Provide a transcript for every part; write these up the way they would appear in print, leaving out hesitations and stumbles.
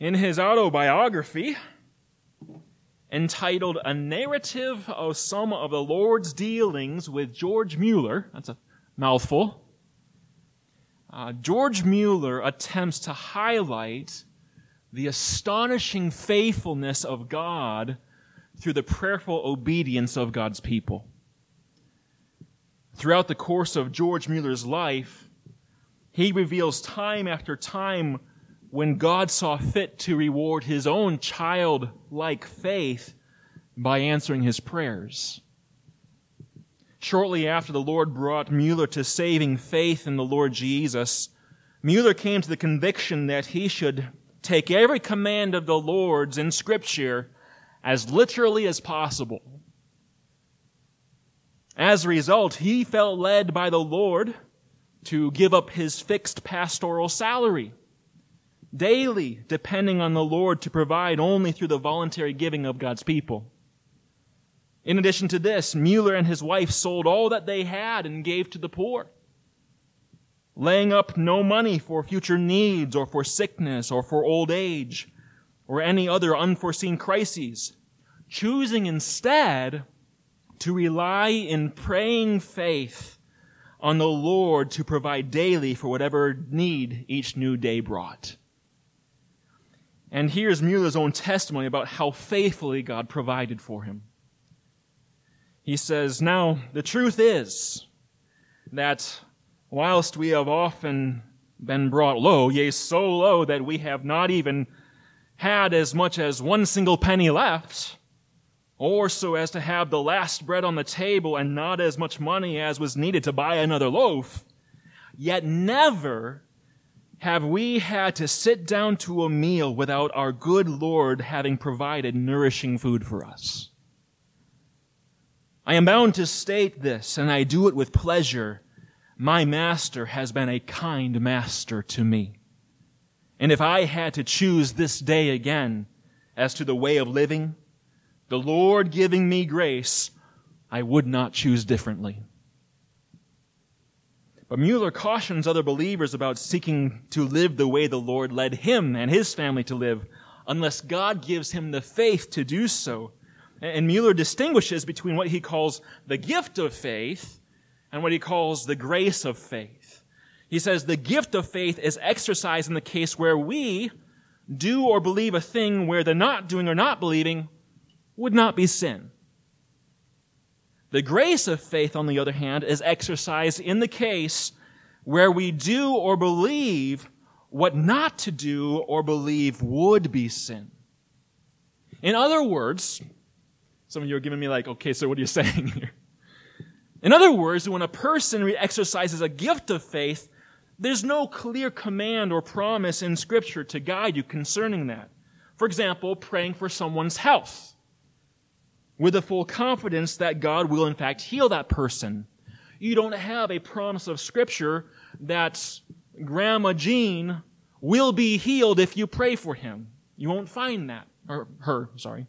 In his autobiography, entitled A Narrative of Some of the Lord's Dealings with George Mueller, that's a mouthful, George Mueller attempts to highlight the astonishing faithfulness of God through the prayerful obedience of God's people. Throughout the course of George Mueller's life, he reveals time after time when God saw fit to reward his own childlike faith by answering his prayers. Shortly after the Lord brought Mueller to saving faith in the Lord Jesus, Mueller came to the conviction that he should take every command of the Lord's in Scripture as literally as possible. As a result, he felt led by the Lord to give up his fixed pastoral salary daily, depending on the Lord to provide only through the voluntary giving of God's people. In addition to this, Mueller and his wife sold all that they had and gave to the poor, laying up no money for future needs or for sickness or for old age or any other unforeseen crises, choosing instead to rely in praying faith on the Lord to provide daily for whatever need each new day brought. And here's Mueller's own testimony about how faithfully God provided for him. He says, "Now, the truth is that whilst we have often been brought low, yea, so low that we have not even had as much as one single penny left, or so as to have the last bread on the table and not as much money as was needed to buy another loaf, yet never have we had to sit down to a meal without our good Lord having provided nourishing food for us. I am bound to state this, and I do it with pleasure. My master has been a kind master to me. And if I had to choose this day again as to the way of living, the Lord giving me grace, I would not choose differently." But Mueller cautions other believers about seeking to live the way the Lord led him and his family to live, unless God gives him the faith to do so. And Mueller distinguishes between what he calls the gift of faith and what he calls the grace of faith. He says the gift of faith is exercised in the case where we do or believe a thing where the not doing or not believing would not be sin. The grace of faith, on the other hand, is exercised in the case where we do or believe what not to do or believe would be sin. In other words, some of you are giving me like, okay, so what are you saying here? In other words, when a person exercises a gift of faith, there's no clear command or promise in Scripture to guide you concerning that. For example, praying for someone's health, with the full confidence that God will in fact heal that person. You don't have a promise of Scripture that Grandma Jean will be healed if you pray for him. You won't find that. Or her, sorry.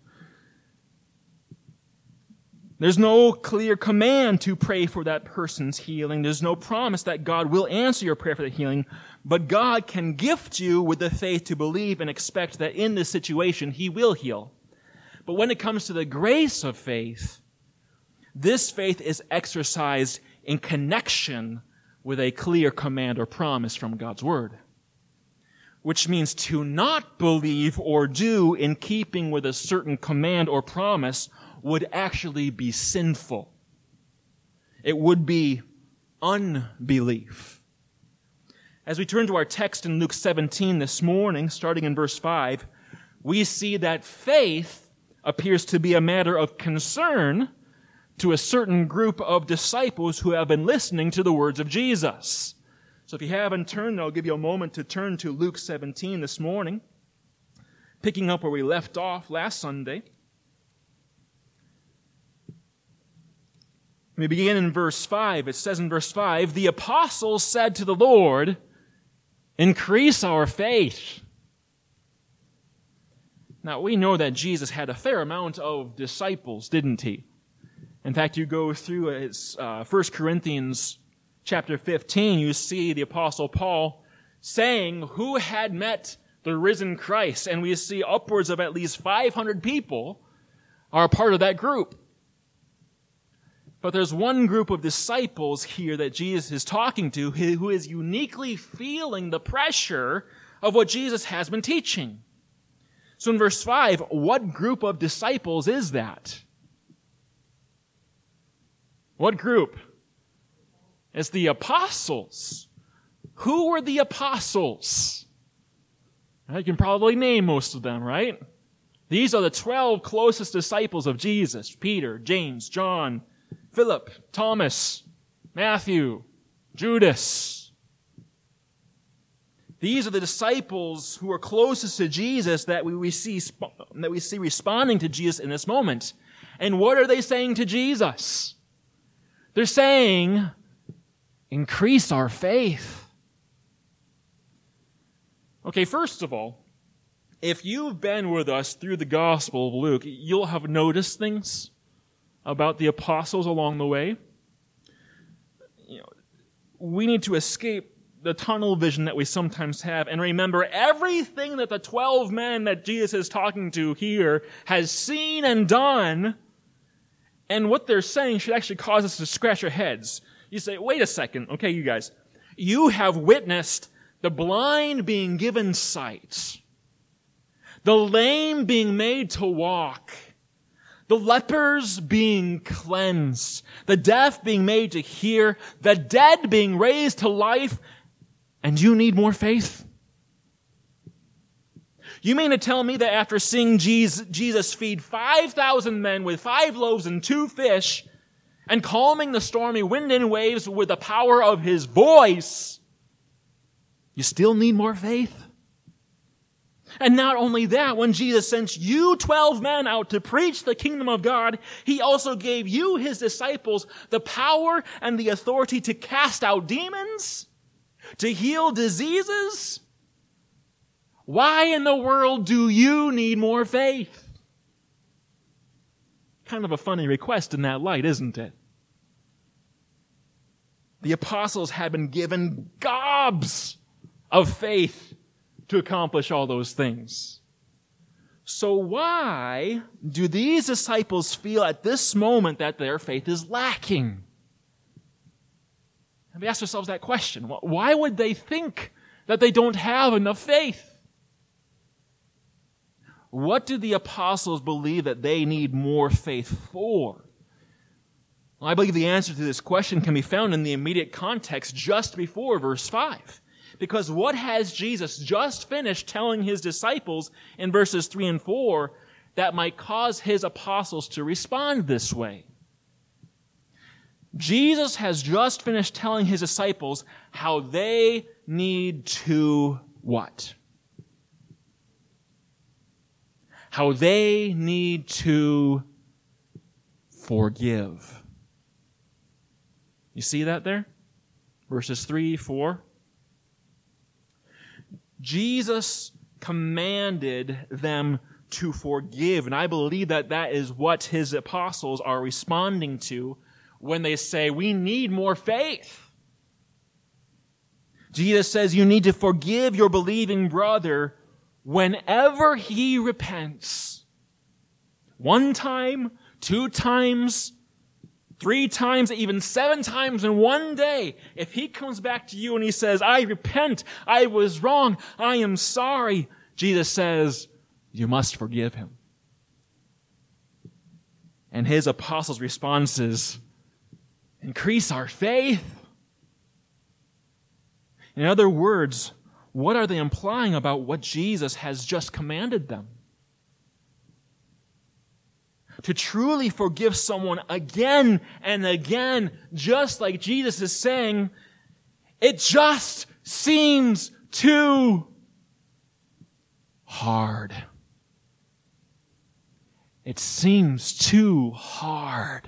There's no clear command to pray for that person's healing. There's no promise that God will answer your prayer for the healing, but God can gift you with the faith to believe and expect that in this situation He will heal. But when it comes to the grace of faith, this faith is exercised in connection with a clear command or promise from God's Word, which means to not believe or do in keeping with a certain command or promise would actually be sinful. It would be unbelief. As we turn to our text in Luke 17 this morning, starting in verse 5, we see that faith appears to be a matter of concern to a certain group of disciples who have been listening to the words of Jesus. So if you haven't turned, I'll give you a moment to turn to Luke 17 this morning, picking up where we left off last Sunday. We begin in verse 5. It says in verse 5, "The apostles said to the Lord, 'Increase our faith.'" Now, we know that Jesus had a fair amount of disciples, didn't he? In fact, you go through 1 Corinthians chapter 15, you see the Apostle Paul saying who had met the risen Christ, and we see upwards of at least 500 people are a part of that group. But there's one group of disciples here that Jesus is talking to who is uniquely feeling the pressure of what Jesus has been teaching. So in verse 5, what group of disciples is that? What group? It's the apostles. Who were the apostles? You can probably name most of them, right? These are the 12 closest disciples of Jesus: Peter, James, John, Philip, Thomas, Matthew, Judas. These are the disciples who are closest to Jesus that we see responding to Jesus in this moment. And what are they saying to Jesus? They're saying, increase our faith. Okay, first of all, if you've been with us through the Gospel of Luke, you'll have noticed things about the apostles along the way. We need to escape the tunnel vision that we sometimes have and remember everything that the 12 men that Jesus is talking to here has seen and done, and what they're saying should actually cause us to scratch our heads. You say, wait a second, okay, you guys. You have witnessed the blind being given sight, the lame being made to walk, the lepers being cleansed, the deaf being made to hear, the dead being raised to life, and you need more faith? You mean to tell me that after seeing Jesus feed 5,000 men with 5 loaves and 2 fish, and calming the stormy wind and waves with the power of his voice, you still need more faith? And not only that, when Jesus sent you 12 men out to preach the kingdom of God, he also gave you, his disciples, the power and the authority to cast out demons, to heal diseases. Why in the world do you need more faith? Kind of a funny request in that light, isn't it? The apostles had been given gobs of faith to accomplish all those things. So why do these disciples feel at this moment that their faith is lacking? And we ask ourselves that question. Why would they think that they don't have enough faith? What do the apostles believe that they need more faith for? Well, I believe the answer to this question can be found in the immediate context just before verse 5. Because what has Jesus just finished telling his disciples in verses 3 and 4 that might cause his apostles to respond this way? Jesus has just finished telling his disciples how they need to what? How they need to forgive. You see that there? Verses 3, 4. Jesus commanded them to forgive, and I believe that that is what his apostles are responding to when they say, we need more faith. Jesus says you need to forgive your believing brother whenever he repents. 1 time, 2 times, 3 times, even 7 times in one day. If he comes back to you and he says, I repent, I was wrong, I am sorry, Jesus says, you must forgive him. And his apostles' response is, increase our faith. In other words, what are they implying about what Jesus has just commanded them? To truly forgive someone again and again, just like Jesus is saying, it just seems too hard. It seems too hard.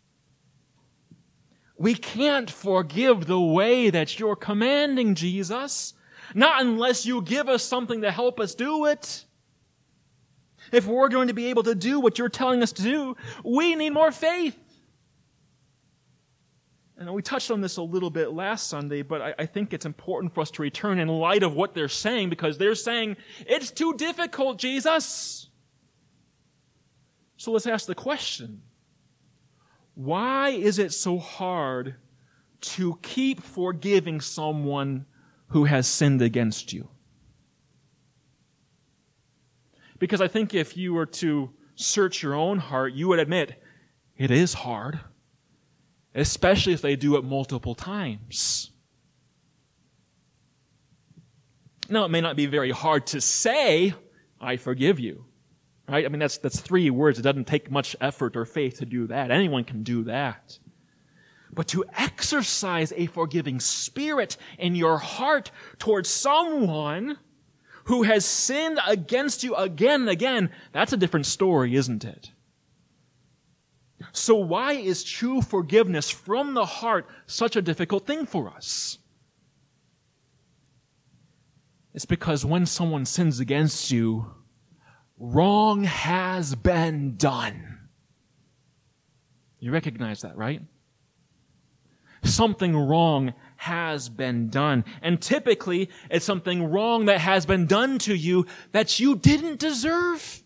We can't forgive the way that you're commanding, Jesus. Not unless you give us something to help us do it. If we're going to be able to do what you're telling us to do, we need more faith. And we touched on this a little bit last Sunday, but I think it's important for us to return in light of what they're saying, because they're saying, it's too difficult, Jesus. So let's ask the question, why is it so hard to keep forgiving someone who has sinned against you? Because I think if you were to search your own heart, you would admit it is hard, especially if they do it multiple times. Now, it may not be very hard to say, I forgive you. Right? I mean, that's 3 words. It doesn't take much effort or faith to do that. Anyone can do that. But to exercise a forgiving spirit in your heart towards someone who has sinned against you again and again, that's a different story, isn't it? So why is true forgiveness from the heart such a difficult thing for us? It's because when someone sins against you, wrong has been done. You recognize that, right? Something wrong has been done. And typically, it's something wrong that has been done to you that you didn't deserve.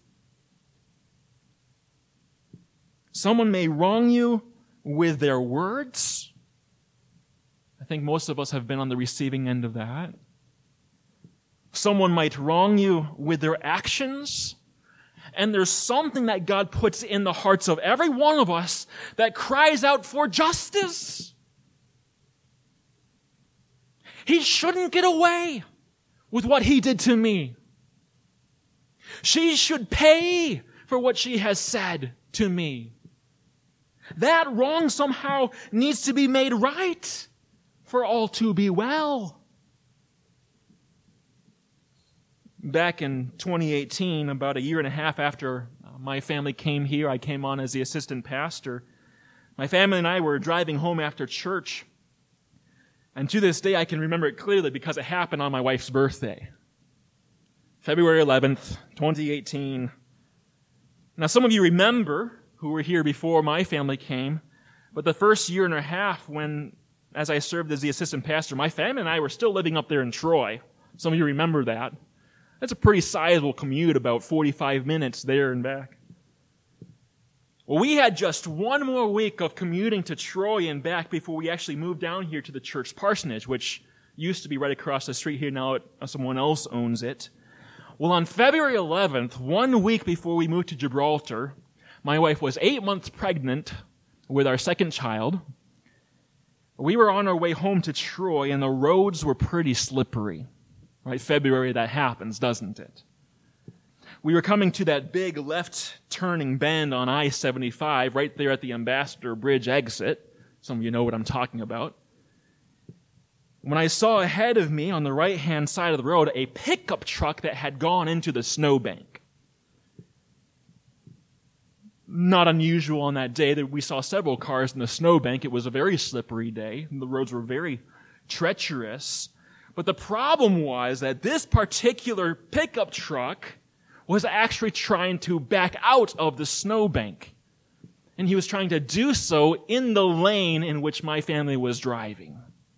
Someone may wrong you with their words. I think most of us have been on the receiving end of that. Someone might wrong you with their actions. And there's something that God puts in the hearts of every one of us that cries out for justice. He shouldn't get away with what he did to me. She should pay for what she has said to me. That wrong somehow needs to be made right for all to be well. Back in 2018, about a year and a half after my family came here, I came on as the assistant pastor. My family and I were driving home after church. And to this day, I can remember it clearly because it happened on my wife's birthday. February 11th, 2018. Now, some of you remember who were here before my family came, but the first year and a half when, as I served as the assistant pastor, my family and I were still living up there in Troy. Some of you remember that. That's a pretty sizable commute, about 45 minutes there and back. Well, we had just one more week of commuting to Troy and back before we actually moved down here to the church parsonage, which used to be right across the street here. Now someone else owns it. Well, on February 11th, 1 week before we moved to Gibraltar, my wife was 8 months pregnant with our second child. We were on our way home to Troy, and the roads were pretty slippery. Right, February, that happens, doesn't it? We were coming to that big left-turning bend on I-75, right there at the Ambassador Bridge exit. Some of you know what I'm talking about. When I saw ahead of me on the right-hand side of the road a pickup truck that had gone into the snowbank. Not unusual on that day that we saw several cars in the snowbank. It was a very slippery day, and the roads were very treacherous. But the problem was that this particular pickup truck was actually trying to back out of the snowbank. And he was trying to do so in the lane in which my family was driving.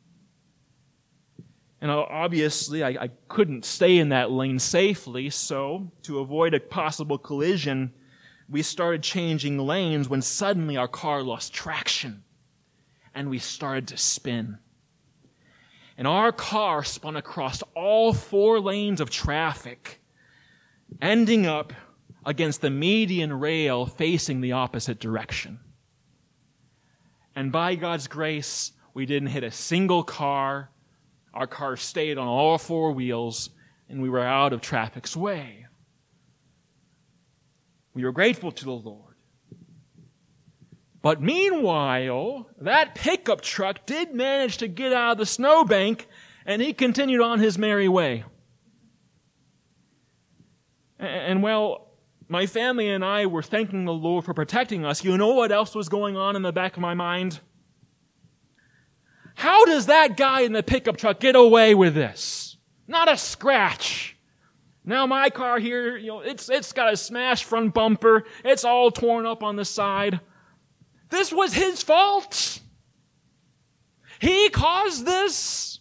And obviously, I couldn't stay in that lane safely, so to avoid a possible collision, we started changing lanes when suddenly our car lost traction, and we started to spin. And our car spun across all 4 lanes of traffic, ending up against the median rail facing the opposite direction. And by God's grace, we didn't hit a single car. Our car stayed on all 4 wheels, and we were out of traffic's way. We were grateful to the Lord. But meanwhile, that pickup truck did manage to get out of the snowbank, and he continued on his merry way. And well, my family and I were thanking the Lord for protecting us. You know what else was going on in the back of my mind? How does that guy in the pickup truck get away with this? Not a scratch. Now my car here, it's got a smashed front bumper. It's all torn up on the side. This was his fault. He caused this.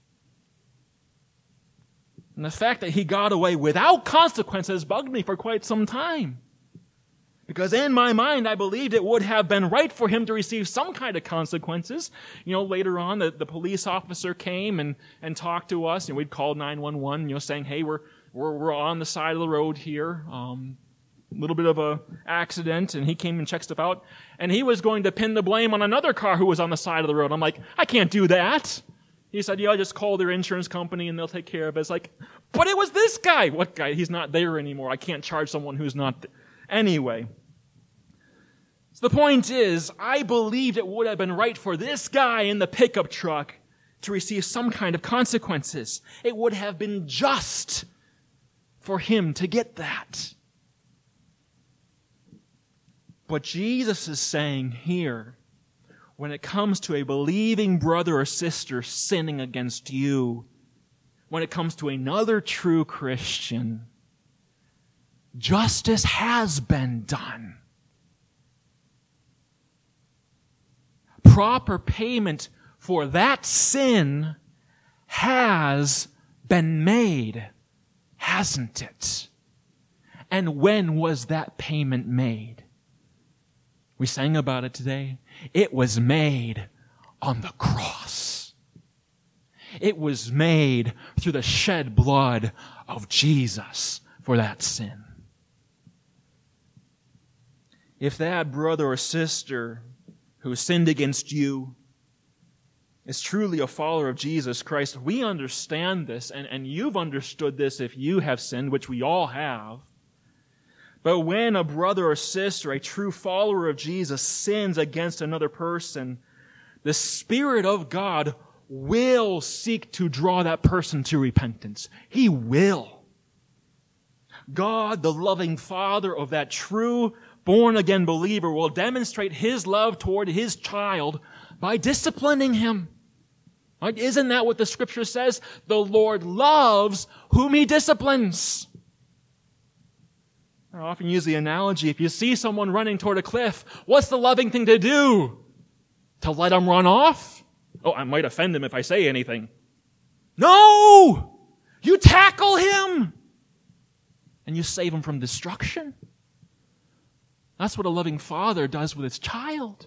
And the fact that he got away without consequences bugged me for quite some time. Because in my mind, I believed it would have been right for him to receive some kind of consequences. Later on, the police officer came and talked to us, and we'd called 911, saying, hey, we're on the side of the road here. A little bit of a accident, and he came and checked stuff out. And he was going to pin the blame on another car who was on the side of the road. I'm like, I can't do that. He said, yeah, just call their insurance company and they'll take care of it. It's like, but it was this guy. What guy? He's not there anymore. I can't charge someone who's not there. Anyway. So the point is, I believed it would have been right for this guy in the pickup truck to receive some kind of consequences. It would have been just for him to get that. But Jesus is saying here, when it comes to a believing brother or sister sinning against you, when it comes to another true Christian, justice has been done. Proper payment for that sin has been made, hasn't it? And when was that payment made? We sang about it today. It was made on the cross. It was made through the shed blood of Jesus for that sin. If that brother or sister who sinned against you is truly a follower of Jesus Christ, we understand this, and you've understood this if you have sinned, which we all have. But when a brother or sister, a true follower of Jesus, sins against another person, the Spirit of God will seek to draw that person to repentance. He will. God, the loving Father of that true born-again believer, will demonstrate His love toward His child by disciplining him. Right? Isn't that what the Scripture says? The Lord loves whom He disciplines. I often use the analogy, if you see someone running toward a cliff, what's the loving thing to do? To let them run off? Oh, I might offend him if I say anything. No! You tackle him! And you save him from destruction. That's what a loving father does with his child.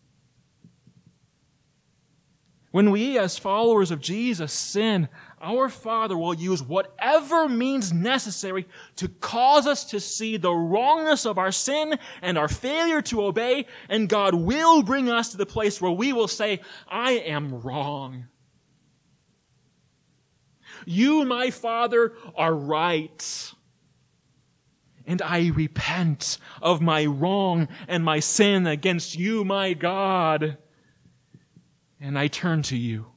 When we, as followers of Jesus, sin, our Father will use whatever means necessary to cause us to see the wrongness of our sin and our failure to obey, and God will bring us to the place where we will say, I am wrong. You, my Father, are right. And I repent of my wrong and my sin against you, my God. And I turn to you.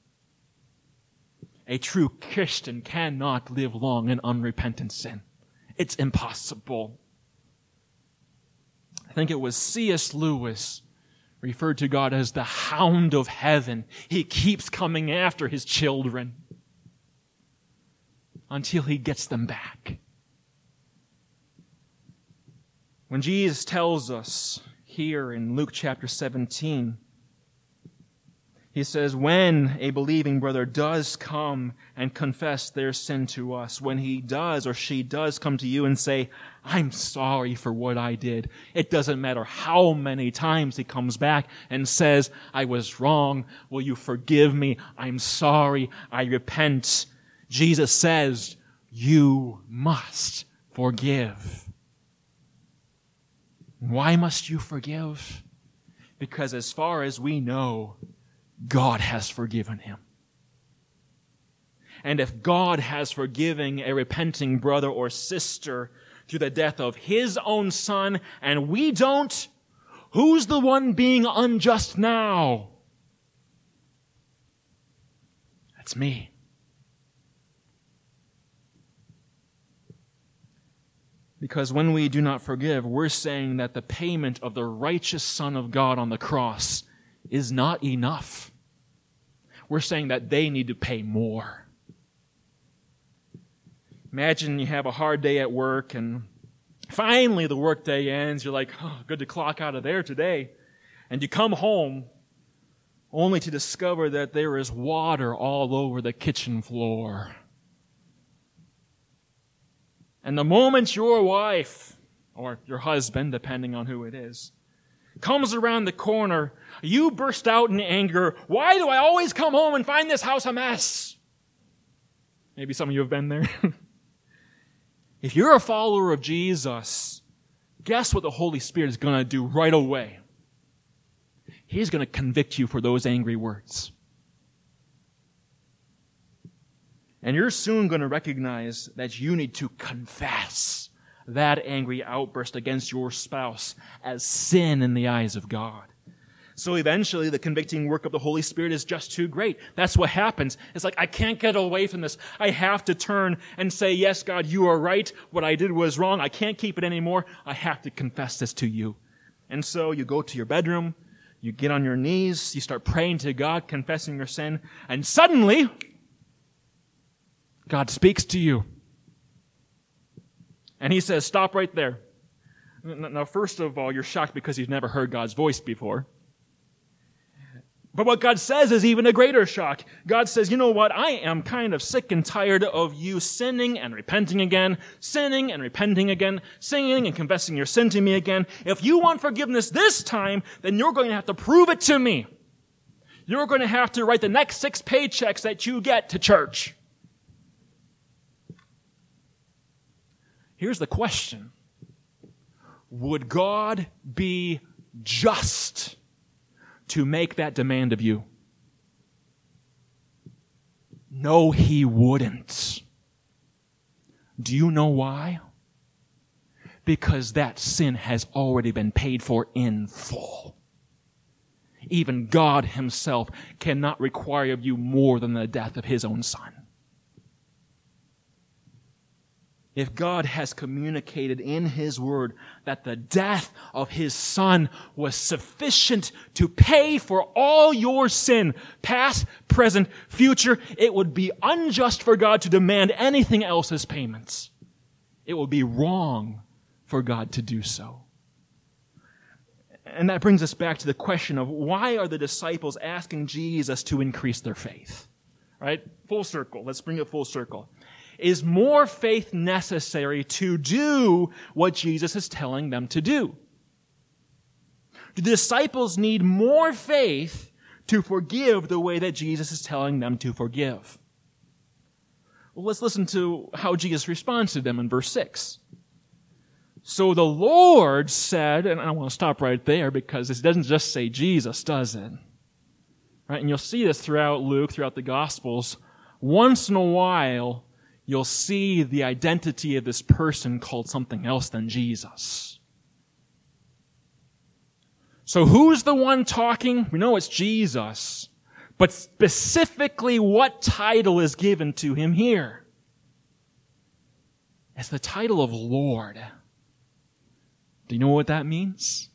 A true Christian cannot live long in unrepentant sin. It's impossible. I think it was C.S. Lewis referred to God as the hound of heaven. He keeps coming after His children until He gets them back. When Jesus tells us here in Luke chapter 17, He says, when a believing brother does come and confess their sin to us, when he does or she does come to you and say, I'm sorry for what I did, it doesn't matter how many times he comes back and says, I was wrong, will you forgive me? I'm sorry, I repent. Jesus says, you must forgive. Why must you forgive? Because as far as we know, God has forgiven him. And if God has forgiven a repenting brother or sister through the death of His own Son, and we don't, who's the one being unjust now? That's me. Because when we do not forgive, we're saying that the payment of the righteous Son of God on the cross is not enough. We're saying that they need to pay more. Imagine you have a hard day at work and finally the workday ends. You're like, oh, good to clock out of there today. And you come home only to discover that there is water all over the kitchen floor. And the moment your wife, or your husband, depending on who it is, comes around the corner, you burst out in anger. Why do I always come home and find this house a mess? Maybe some of you have been there. If you're a follower of Jesus, guess what the Holy Spirit is going to do right away? He's going to convict you for those angry words. And you're soon going to recognize that you need to confess that angry outburst against your spouse as sin in the eyes of God. So eventually the convicting work of the Holy Spirit is just too great. That's what happens. It's like, I can't get away from this. I have to turn and say, yes, God, you are right. What I did was wrong. I can't keep it anymore. I have to confess this to you. And so you go to your bedroom, you get on your knees, you start praying to God, confessing your sin, and suddenly God speaks to you. And he says, stop right there. Now, first of all, you're shocked because you've never heard God's voice before. But what God says is even a greater shock. God says, you know what? I am kind of sick and tired of you sinning and repenting again, sinning and repenting again, singing and confessing your sin to me again. If you want forgiveness this time, then you're going to have to prove it to me. You're going to have to write the next 6 paychecks that you get to church. Here's the question. Would God be just to make that demand of you? No, he wouldn't. Do you know why? Because that sin has already been paid for in full. Even God himself cannot require of you more than the death of his own Son. If God has communicated in his word that the death of his Son was sufficient to pay for all your sin, past, present, future, it would be unjust for God to demand anything else as payments. It would be wrong for God to do so. And that brings us back to the question of why are the disciples asking Jesus to increase their faith? Right? Full circle. Let's bring it full circle. Is more faith necessary to do what Jesus is telling them to do? Do the disciples need more faith to forgive the way that Jesus is telling them to forgive? Well, let's listen to how Jesus responds to them in verse 6. So the Lord said, and I want to stop right there because it doesn't just say Jesus, does it? Right? And you'll see this throughout Luke, throughout the Gospels. Once in a while, you'll see the identity of this person called something else than Jesus. So who's the one talking? We know it's Jesus. But specifically, what title is given to him here? It's the title of Lord. Do you know what that means?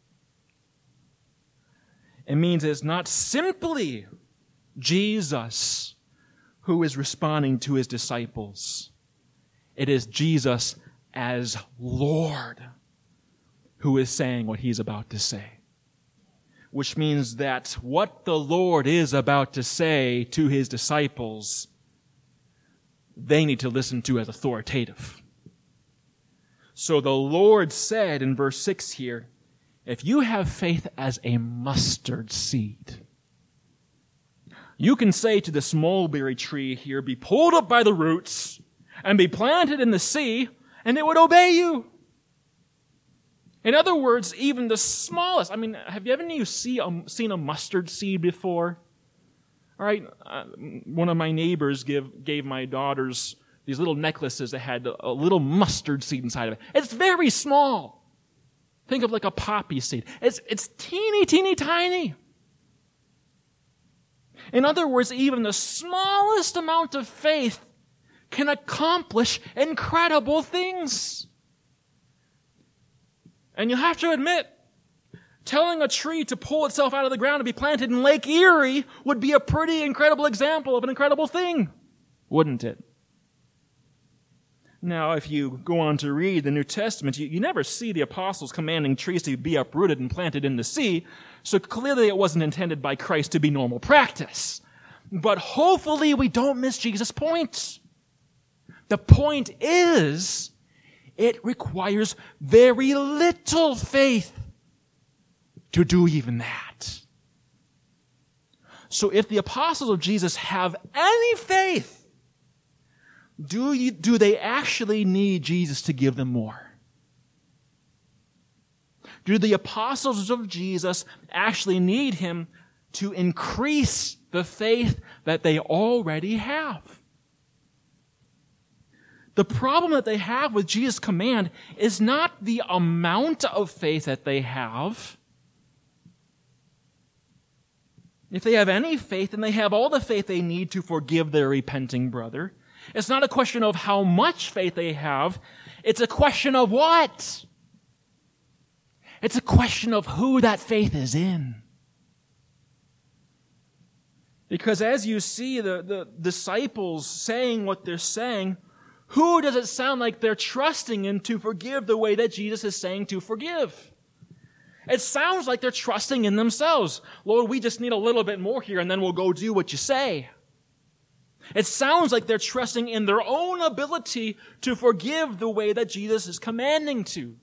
It means it's not simply Jesus who is responding to his disciples. It is Jesus as Lord who is saying what he's about to say. Which means that what the Lord is about to say to his disciples, they need to listen to as authoritative. So the Lord said in verse 6 here, if you have faith as a mustard seed, you can say to this mulberry tree here, be pulled up by the roots and be planted in the sea, and it would obey you. In other words, even the smallest, have you ever seen a mustard seed before? All right, one of my neighbors gave my daughters these little necklaces that had a little mustard seed inside of it. It's very small. Think of like a poppy seed. It's teeny, teeny, tiny. In other words, even the smallest amount of faith can accomplish incredible things. And you have to admit, telling a tree to pull itself out of the ground and be planted in Lake Erie would be a pretty incredible example of an incredible thing, wouldn't it? Now, if you go on to read the New Testament, you never see the apostles commanding trees to be uprooted and planted in the sea, so clearly it wasn't intended by Christ to be normal practice. But hopefully we don't miss Jesus' point. The point is, it requires very little faith to do even that. So if the apostles of Jesus have any faith, do they actually need Jesus to give them more? Do the apostles of Jesus actually need him to increase the faith that they already have? The problem that they have with Jesus' command is not the amount of faith that they have. If they have any faith, then they have all the faith they need to forgive their repenting brother. It's not a question of how much faith they have. It's a question of what? It's a question of who that faith is in. Because as you see the disciples saying what they're saying, who does it sound like they're trusting in to forgive the way that Jesus is saying to forgive? It sounds like they're trusting in themselves. Lord, we just need a little bit more here and then we'll go do what you say. It sounds like they're trusting in their own ability to forgive the way that Jesus is commanding to.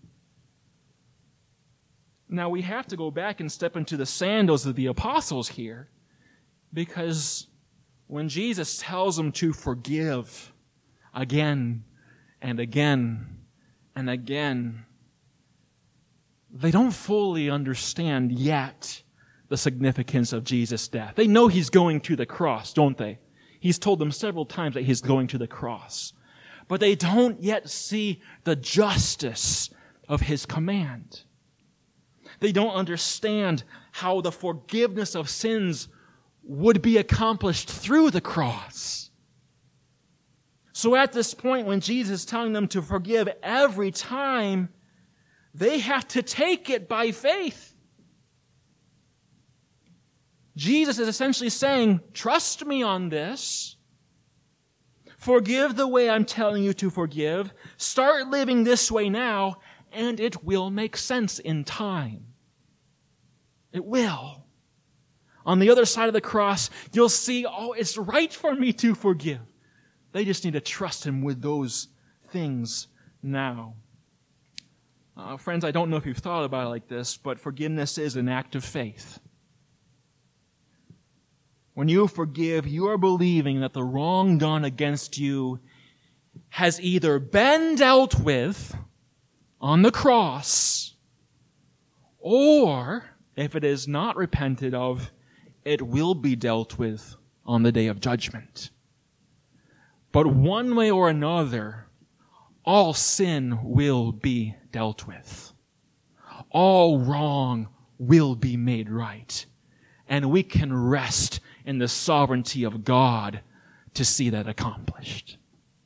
Now we have to go back and step into the sandals of the apostles here, because when Jesus tells them to forgive again and again and again, they don't fully understand yet the significance of Jesus' death. They know he's going to the cross, don't they? He's told them several times that he's going to the cross. But they don't yet see the justice of his command. They don't understand how the forgiveness of sins would be accomplished through the cross. So at this point, when Jesus is telling them to forgive every time, they have to take it by faith. Jesus is essentially saying, trust me on this. Forgive the way I'm telling you to forgive. Start living this way now, and it will make sense in time. It will. On the other side of the cross, you'll see, oh, it's right for me to forgive. They just need to trust him with those things now. Friends, I don't know if you've thought about it like this, but forgiveness is an act of faith. When you forgive, you are believing that the wrong done against you has either been dealt with on the cross, or, if it is not repented of, it will be dealt with on the day of judgment. But one way or another, all sin will be dealt with. All wrong will be made right. And we can rest in the sovereignty of God to see that accomplished.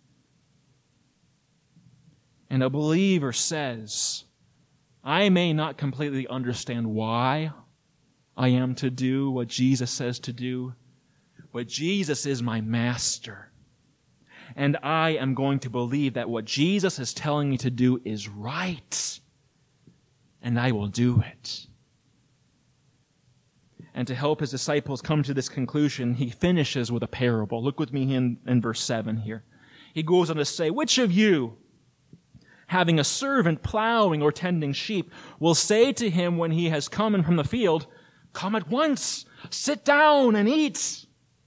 And a believer says, I may not completely understand why I am to do what Jesus says to do, but Jesus is my master. And I am going to believe that what Jesus is telling me to do is right. And I will do it. And to help his disciples come to this conclusion, he finishes with a parable. Look with me in verse 7 here. He goes on to say, which of you, having a servant plowing or tending sheep, will say to him when he has come in from the field, come at once, sit down and eat?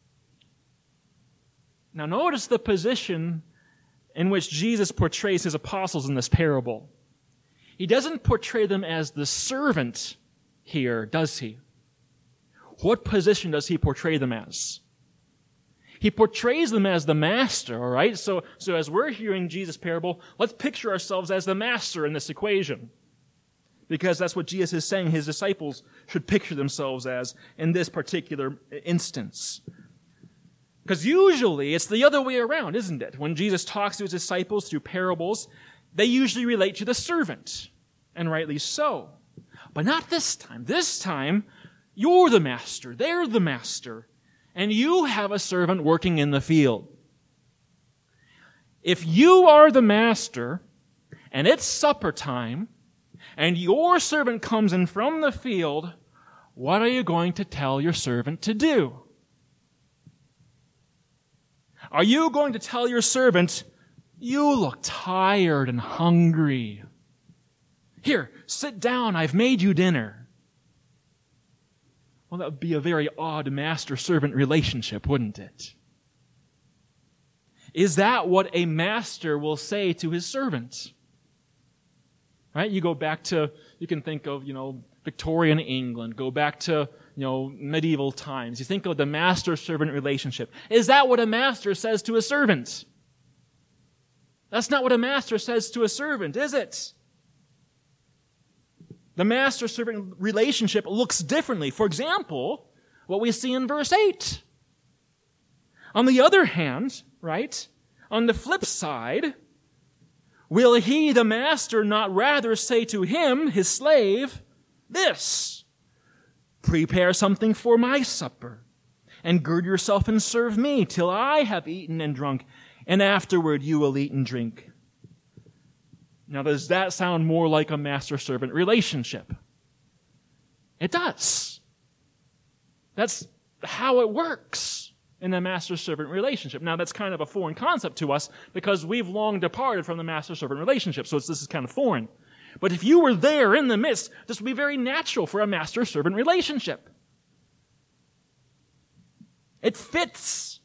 Now notice the position in which Jesus portrays his apostles in this parable. He doesn't portray them as the servant here, does he? What position does he portray them as? He portrays them as the master, all right? So as we're hearing Jesus' parable, let's picture ourselves as the master in this equation. Because that's what Jesus is saying his disciples should picture themselves as in this particular instance. Because usually it's the other way around, isn't it? When Jesus talks to his disciples through parables, they usually relate to the servant, and rightly so. But not this time. This time, you're the master, they're the master, and you have a servant working in the field. If you are the master, and it's supper time, and your servant comes in from the field, what are you going to tell your servant to do? Are you going to tell your servant, you look tired and hungry. Here, sit down, I've made you dinner. Well, that would be a very odd master-servant relationship, wouldn't it? Is that what a master will say to his servant? Right? You go back to, you can think of, Victorian England, go back to, medieval times. You think of the master-servant relationship. Is that what a master says to a servant? That's not what a master says to a servant, is it? The master-servant relationship looks differently. For example, what we see in verse 8. On the other hand, right, on the flip side, will he, the master, not rather say to him, his slave, this, prepare something for my supper, and gird yourself and serve me till I have eaten and drunk, and afterward you will eat and drink. Now, does that sound more like a master-servant relationship? It does. That's how it works in a master-servant relationship. Now, that's kind of a foreign concept to us because we've long departed from the master-servant relationship, so this is kind of foreign. But if you were there in the midst, this would be very natural for a master-servant relationship. It fits.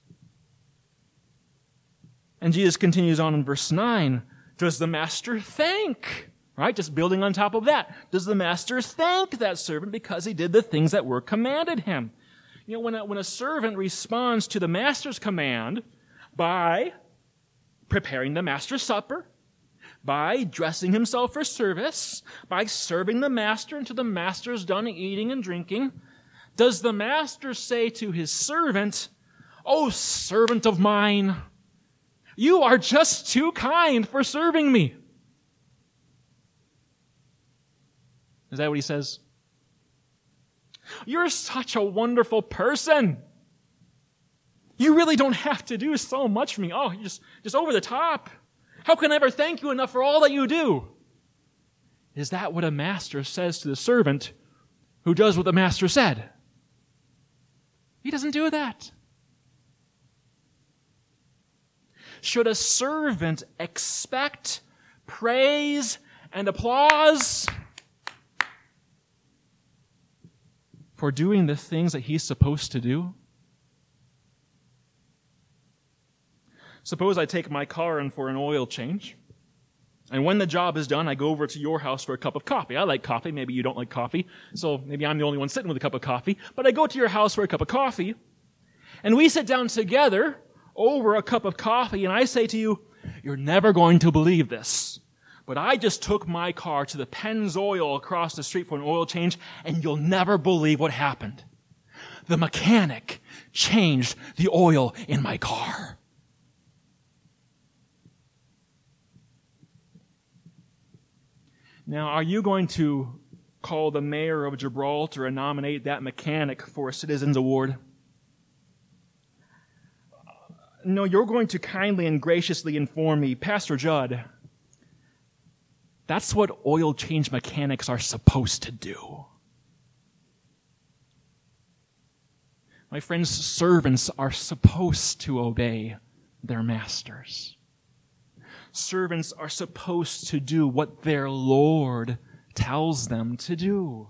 And Jesus continues on in verse 9. Does the master thank? Right? Just building on top of that. Does the master thank that servant because he did the things that were commanded him? When a servant responds to the master's command by preparing the master's supper, by dressing himself for service, by serving the master until the master's done eating and drinking, does the master say to his servant, "Oh, servant of mine, you are just too kind for serving me"? Is that what he says? You're such a wonderful person. You really don't have to do so much for me. Oh, you're just over the top. How can I ever thank you enough for all that you do? Is that what a master says to the servant who does what the master said? He doesn't do that. Should a servant expect praise and applause for doing the things that he's supposed to do? Suppose I take my car in for an oil change, and when the job is done, I go over to your house for a cup of coffee. I like coffee. Maybe you don't like coffee, so maybe I'm the only one sitting with a cup of coffee. But I go to your house for a cup of coffee, and we sit down together over a cup of coffee, and I say to you, "You're never going to believe this, but I just took my car to the Pennzoil across the street for an oil change, and you'll never believe what happened. The mechanic changed the oil in my car." Now, are you going to call the mayor of Gibraltar and nominate that mechanic for a Citizens Award? No, you're going to kindly and graciously inform me, "Pastor Judd, that's what oil change mechanics are supposed to do." My friends, servants are supposed to obey their masters. Servants are supposed to do what their Lord tells them to do.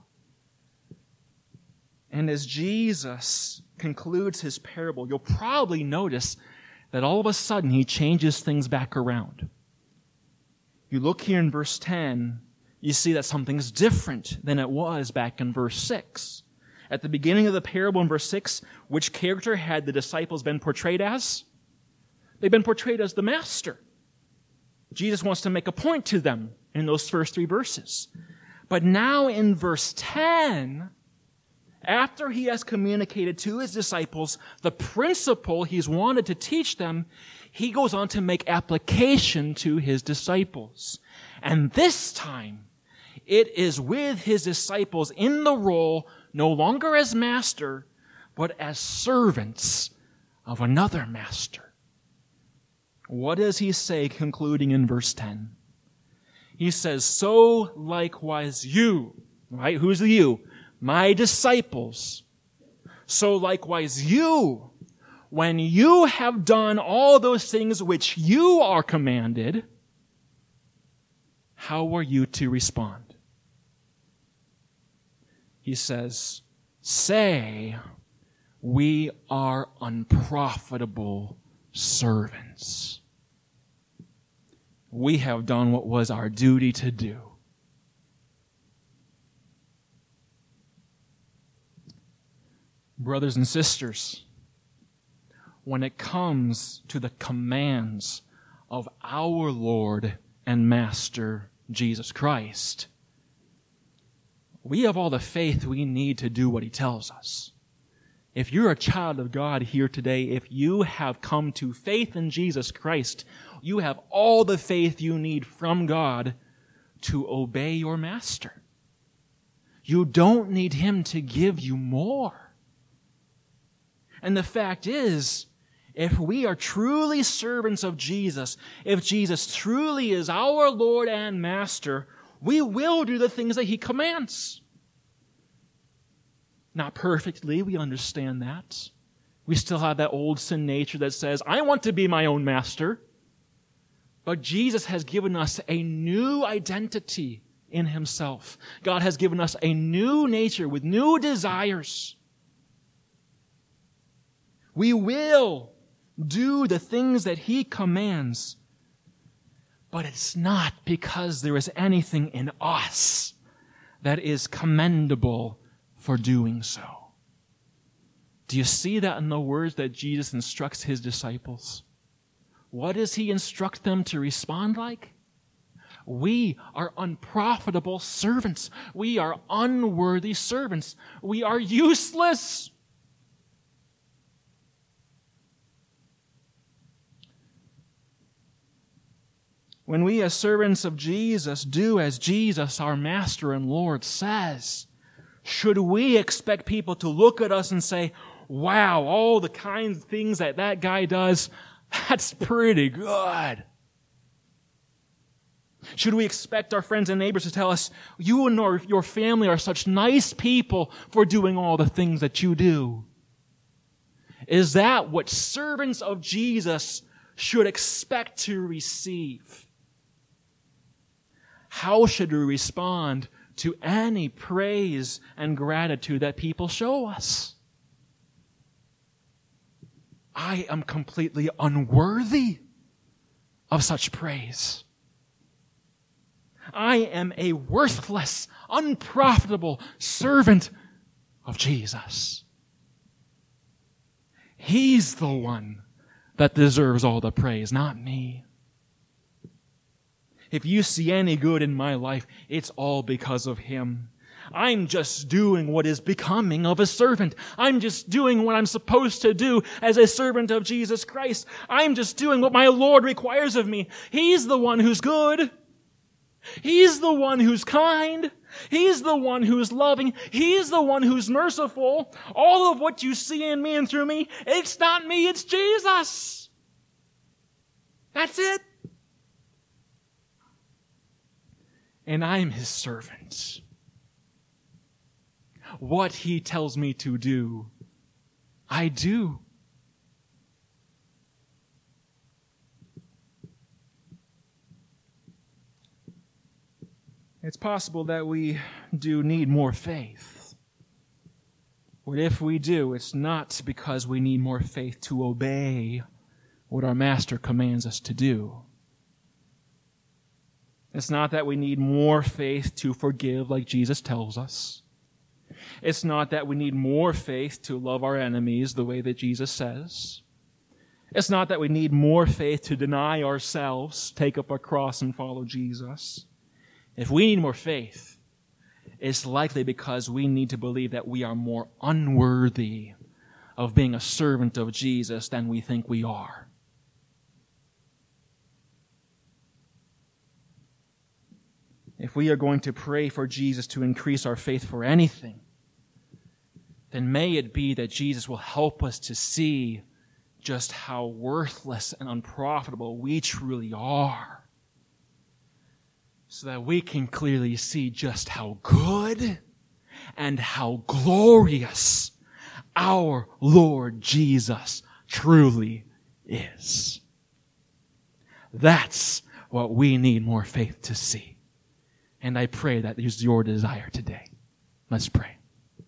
And as Jesus concludes his parable, you'll probably notice that all of a sudden he changes things back around. You look here in verse 10, you see that something's different than it was back in verse 6. At the beginning of the parable in verse 6, which character had the disciples been portrayed as? They've been portrayed as the master. Jesus wants to make a point to them in those first 3 verses. But now in verse 10, after he has communicated to his disciples the principle he's wanted to teach them, he goes on to make application to his disciples. And this time, it is with his disciples in the role no longer as master, but as servants of another master. What does he say concluding in verse 10? He says, so likewise you, right? Who's the you? My disciples. So likewise you, when you have done all those things which you are commanded, how are you to respond? He says, say, we are unprofitable servants. We have done what was our duty to do. Brothers and sisters, when it comes to the commands of our Lord and Master Jesus Christ, we have all the faith we need to do what He tells us. If you're a child of God here today, if you have come to faith in Jesus Christ, you have all the faith you need from God to obey your Master. You don't need Him to give you more. And the fact is, if we are truly servants of Jesus, if Jesus truly is our Lord and Master, we will do the things that He commands. Not perfectly, we understand that. We still have that old sin nature that says, I want to be my own master. But Jesus has given us a new identity in Himself. God has given us a new nature with new desires. We will do the things that He commands. But it's not because there is anything in us that is commendable for doing so. Do you see that in the words that Jesus instructs His disciples? What does He instruct them to respond like? We are unprofitable servants. We are unworthy servants. We are useless. When we as servants of Jesus do as Jesus, our Master and Lord, says, should we expect people to look at us and say, wow, all the kinds of things that guy does, that's pretty good? Should we expect our friends and neighbors to tell us, you and your family are such nice people for doing all the things that you do? Is that what servants of Jesus should expect to receive? How should we respond to any praise and gratitude that people show us? I am completely unworthy of such praise. I am a worthless, unprofitable servant of Jesus. He's the one that deserves all the praise, not me. If you see any good in my life, it's all because of Him. I'm just doing what is becoming of a servant. I'm just doing what I'm supposed to do as a servant of Jesus Christ. I'm just doing what my Lord requires of me. He's the one who's good. He's the one who's kind. He's the one who's loving. He's the one who's merciful. All of what you see in me and through me, it's not me, it's Jesus. That's it. And I'm His servant. What He tells me to do, I do. It's possible that we do need more faith. But if we do, it's not because we need more faith to obey what our Master commands us to do. It's not that we need more faith to forgive like Jesus tells us. It's not that we need more faith to love our enemies the way that Jesus says. It's not that we need more faith to deny ourselves, take up our cross and follow Jesus. If we need more faith, it's likely because we need to believe that we are more unworthy of being a servant of Jesus than we think we are. If we are going to pray for Jesus to increase our faith for anything, then may it be that Jesus will help us to see just how worthless and unprofitable we truly are, so that we can clearly see just how good and how glorious our Lord Jesus truly is. That's what we need more faith to see. And I pray that is your desire today. Let's pray.